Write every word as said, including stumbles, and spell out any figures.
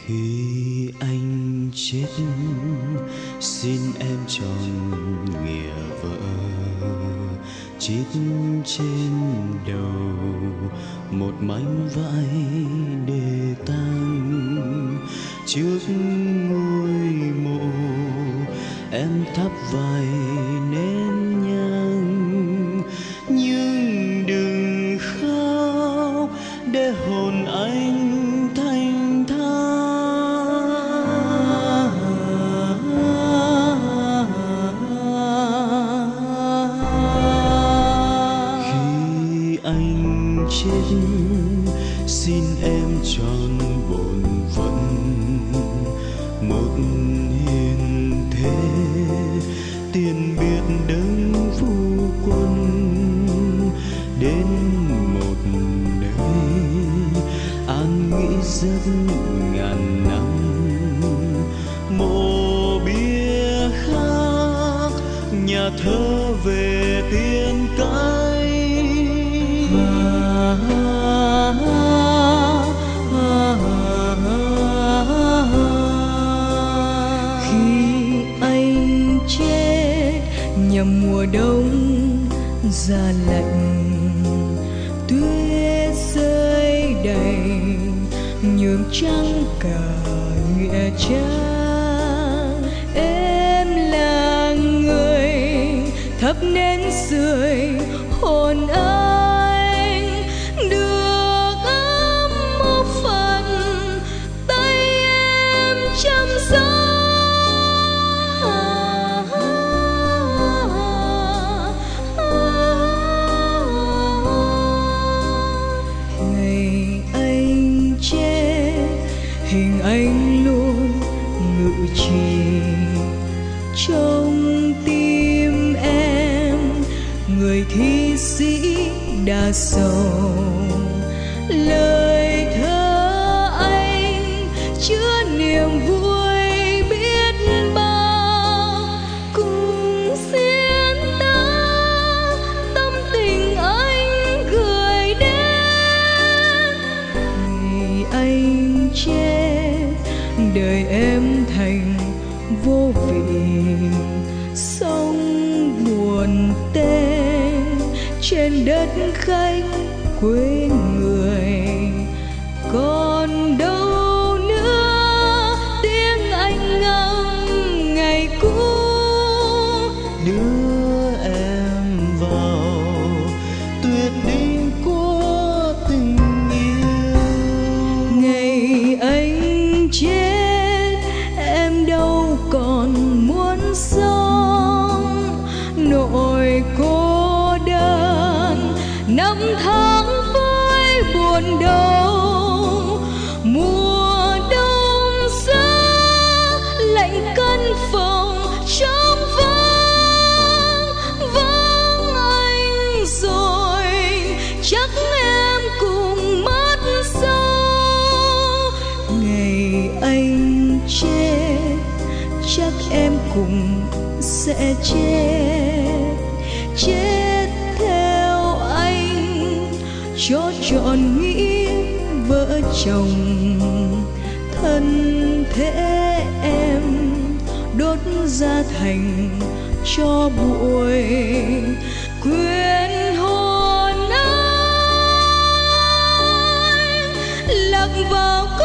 Khi anh chết xin em tròn nghĩa vợ, chít trên đầu một mảnh vải để tang. Trước ngôi mộ em thắp vài nén nhang, nhưng đừng khóc để hồn anh thanh thang. Khi anh chết xin em tròn bổn phận, một hiền thế tiền biết đấng phu quân. Đến một đời an nghỉ giấc ngàn năm, mộ bia khác nhà thơ về tiên cái. Khi anh chết nhằm mùa đông giá lạnh, tuyết rơi đầy nhuộm trắng cả nghĩa trang. Em là người thắp nến sưởi hồn anh, được ấm một phần tay em chăm sóc. Ngày anh chết hình anh luôn ngự trì trong tim em, người thi sĩ đã sầu. Lời thơ anh chứa niềm vui biết bao, cùng xiên ta tâm tình anh gửi đến. Ngày anh chết đời em thành vô vị, sống buồn tê trên đất khách quê người. Còn đâu nữa tiếng anh ngâm ngày cũ, Đưa em vào tuyệt đỉnh của tình yêu. ngày anh chết em đâu còn muốn sống. Nỗi cô đơn năm tháng với buồn đau, mùa đông giá lạnh căn phòng trong vắng. Vắng anh rồi chắc em cùng mất sâu. Ngày anh chết chắc em cùng sẽ chết, chết theo anh cho trọn nghĩa vợ chồng. Thân thế em đốt ra thành cho bụi, quyến hồn anh lạc vào